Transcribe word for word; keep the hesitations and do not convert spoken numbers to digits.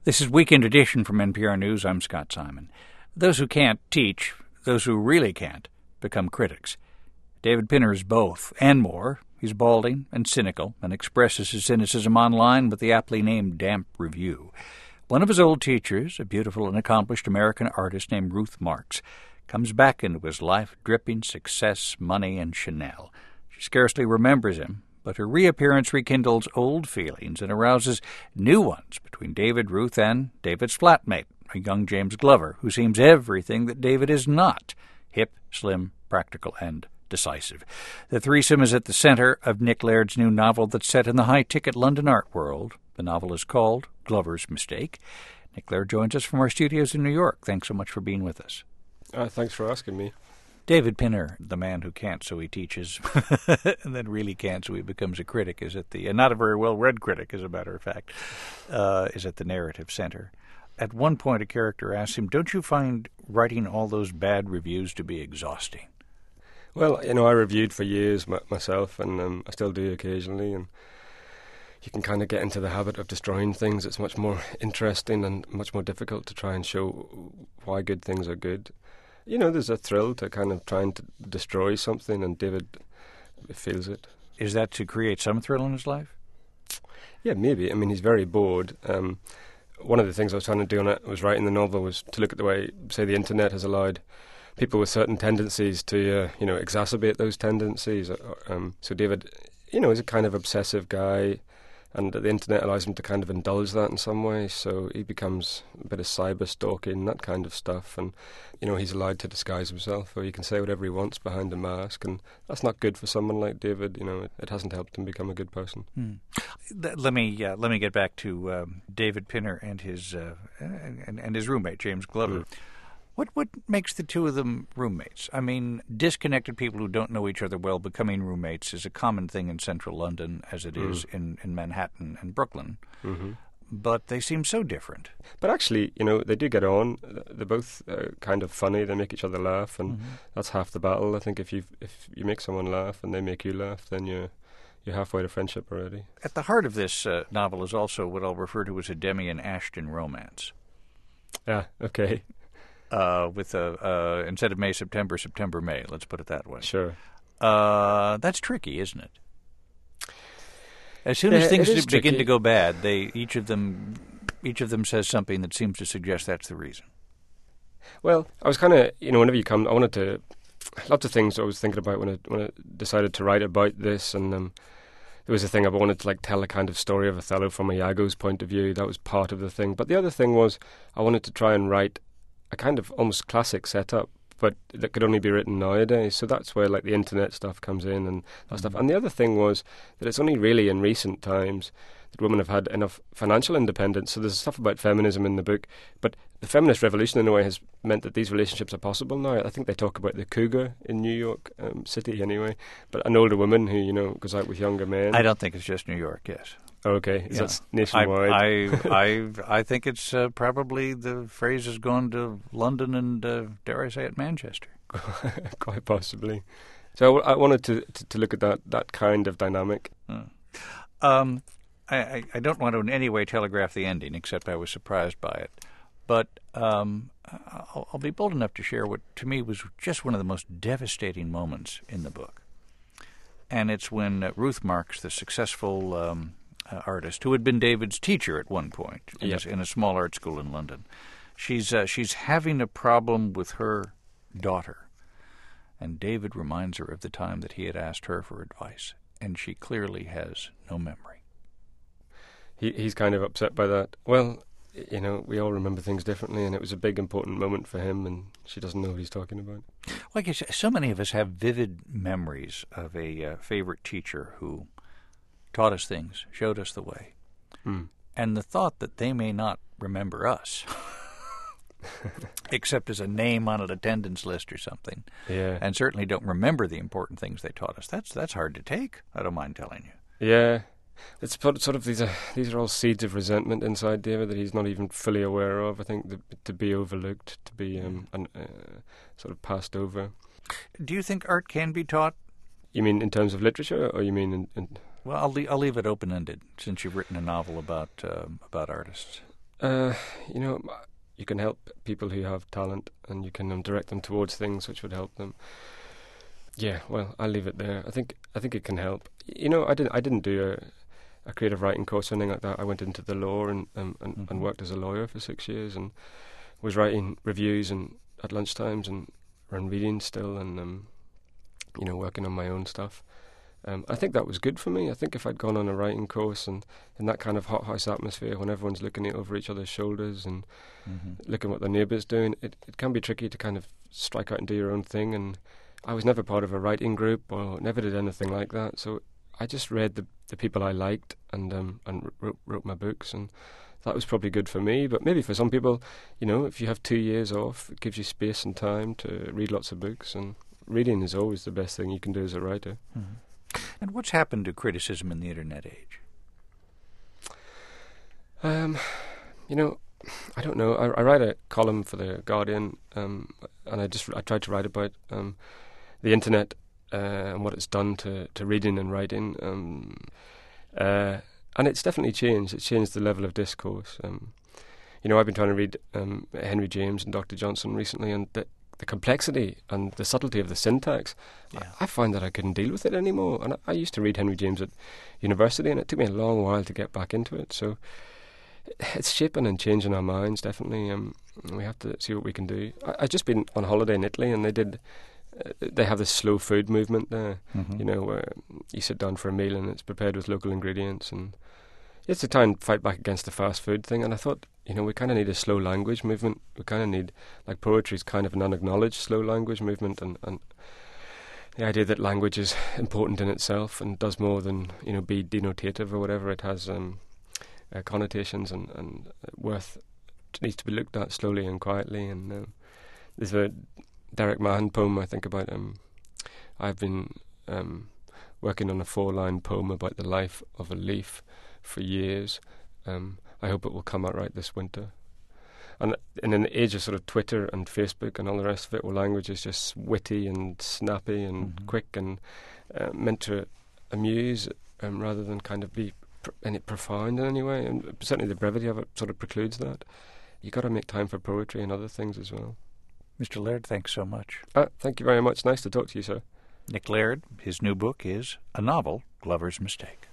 This is Weekend Edition from N P R News. I'm Scott Simon. Those who can't teach, those who really can't, become critics. David Pinner is both, and more. He's balding and cynical and expresses his cynicism online with the aptly named Damp Review. One of his old teachers, a beautiful and accomplished American artist named Ruth Marx, comes back into his life dripping success, money, and Chanel. She scarcely remembers him, but her reappearance rekindles old feelings and arouses new ones between David, Ruth, and David's flatmate, a young James Glover, who seems everything that David is not: hip, slim, practical, and decisive. The threesome is at the center of Nick Laird's new novel that's set in the high-ticket London art world. The novel is called Glover's Mistake. Nick Laird joins us from our studios in New York. Thanks so much for being with us. Uh, thanks for asking me. David Pinner, the man who can't, so he teaches, and then really can't, so he becomes a critic, is at the, and not a very well-read critic, as a matter of fact, uh, is at the narrative center. At one point, a character asks him, don't you find writing all those bad reviews to be exhausting? Well, you know, I reviewed for years m- myself, and um, I still do occasionally, and you can kind of get into the habit of destroying things. It's much more interesting and much more difficult to try and show why good things are good. You know, there's a thrill to kind of trying to destroy something, and David feels it. Is that to create some thrill in his life? Yeah, maybe. I mean, he's very bored. Um, one of the things I was trying to do when I was writing the novel was to look at the way, say, the internet has allowed people with certain tendencies to, uh, you know, exacerbate those tendencies. Um, so David, you know, is a kind of obsessive guy, and the internet allows him to kind of indulge that in some way, so he becomes a bit of cyber stalking, that kind of stuff, and, you know, he's allowed to disguise himself, or he can say whatever he wants behind a mask, and that's not good for someone like David. You know, it, it hasn't helped him become a good person. Hmm. Let me uh, let me get back to um, David Pinner and his uh, and, and his roommate, James Glover. Mm. What what makes the two of them roommates? I mean, disconnected people who don't know each other well becoming roommates is a common thing in central London, as it mm. is in, in Manhattan and Brooklyn. Mm-hmm. But they seem so different. But actually, you know, they do get on. They're both uh, kind of funny. They make each other laugh, and mm-hmm. that's half the battle. I think if you if you make someone laugh and they make you laugh, then you're you're halfway to friendship already. At the heart of this uh, novel is also what I'll refer to as a Demi and Ashton romance. Ah, okay. Uh, with a uh, instead of May, September, September, May. Let's put it that way. Sure. Uh, that's tricky, isn't it? As soon as yeah, things begin tricky. to go bad, they each of them each of them says something that seems to suggest that's the reason. Well, I was kind of, you know, whenever you come, I wanted to lots of things I was thinking about when I when I decided to write about this, and um, there was a thing I wanted to like tell a kind of story of Othello from Iago's point of view. That was part of the thing, but the other thing was I wanted to try and write a kind of almost classic setup, but that could only be written nowadays. So that's where like the internet stuff comes in and that mm-hmm. stuff. And the other thing was that it's only really in recent times that women have had enough financial independence. So there's stuff about feminism in the book, but the feminist revolution in a way has meant that these relationships are possible now. I think they talk about the cougar in New York um, City anyway, but an older woman who, you know, goes out with younger men. I don't think it's just New York, yes. Okay, is yeah. that nationwide? I I I, I think it's uh, probably the phrase has gone to London and uh, dare I say it, Manchester. Quite possibly. So I wanted to, to to look at that that kind of dynamic. Uh, um, I I don't want to in any way telegraph the ending, except I was surprised by it. But um, I'll, I'll be bold enough to share what to me was just one of the most devastating moments in the book, and it's when uh, Ruth Marx, the successful Um, Uh, artist who had been David's teacher at one point in, yep. a, in a small art school in London. She's uh, she's having a problem with her daughter, and David reminds her of the time that he had asked her for advice, and she clearly has no memory. He he's kind of upset by that. Well, you know, we all remember things differently, and it was a big important moment for him, and she doesn't know what he's talking about. Well, I guess so many of us have vivid memories of a uh, favorite teacher who taught us things, showed us the way. Mm. And the thought that they may not remember us, except as a name on an attendance list or something, yeah, and certainly don't remember the important things they taught us, that's that's hard to take, I don't mind telling you. Yeah. It's sort of, these are, these are all seeds of resentment inside David that he's not even fully aware of, I think, the, to be overlooked, to be um, un, uh, sort of passed over. Do you think art can be taught? You mean in terms of literature, or you mean in... in Well, I'll leave, I'll leave it open-ended, since you've written a novel about uh, about artists. Uh, you know, you can help people who have talent, and you can um, direct them towards things which would help them. Yeah, well, I'll leave it there. I think I think it can help. You know, I didn't I didn't do a, a creative writing course or anything like that. I went into the law and um, and, mm-hmm. and worked as a lawyer for six years, and was writing reviews and at lunchtimes and and reading still, and um, you know, working on my own stuff. Um, I think that was good for me. I think if I'd gone on a writing course and in that kind of hothouse atmosphere when everyone's looking over each other's shoulders and mm-hmm. looking what the neighbour's doing, it, it can be tricky to kind of strike out and do your own thing. And I was never part of a writing group or never did anything like that. So I just read the the people I liked and um, and wrote, wrote my books, and that was probably good for me. But maybe for some people, you know, if you have two years off, it gives you space and time to read lots of books. And reading is always the best thing you can do as a writer. Mm-hmm. And what's happened to criticism in the internet age? Um, you know, I don't know. I, I write a column for the Guardian, um, and I just I tried to write about um, the internet uh, and what it's done to, to reading and writing. Um, uh, and it's definitely changed. It's changed the level of discourse. Um, you know, I've been trying to read um, Henry James and Doctor Johnson recently, and the, the complexity and the subtlety of the syntax, yeah. I, I find that I couldn't deal with it anymore. And I, I used to read Henry James at university, and it took me a long while to get back into it. So it's shaping and changing our minds, definitely. Um, we have to see what we can do. I, I've just been on holiday in Italy, and they did. Uh, they have this slow food movement there, mm-hmm. you know, where you sit down for a meal and it's prepared with local ingredients, and it's to try and fight back against the fast food thing. And I thought, you know, we kind of need a slow language movement. We kind of need, like, poetry is kind of an unacknowledged slow language movement, and, and the idea that language is important in itself and does more than, you know, be denotative or whatever. It has um, uh, connotations and, and worth, it needs to be looked at slowly and quietly. And uh, there's a Derek Mahon poem I think about. Um, I've been um, working on a four-line poem about the life of a leaf for years. Um, I hope it will come out right this winter. And in an age of sort of Twitter and Facebook and all the rest of it, where language is just witty and snappy and mm-hmm. quick and uh, meant to amuse um, rather than kind of be pr- any profound in any way, and certainly the brevity of it sort of precludes that. You've got to make time for poetry and other things as well. Mister Laird, thanks so much. Uh, thank you very much. Nice to talk to you, sir. Nick Laird, his new book is A Novel, Glover's Mistake.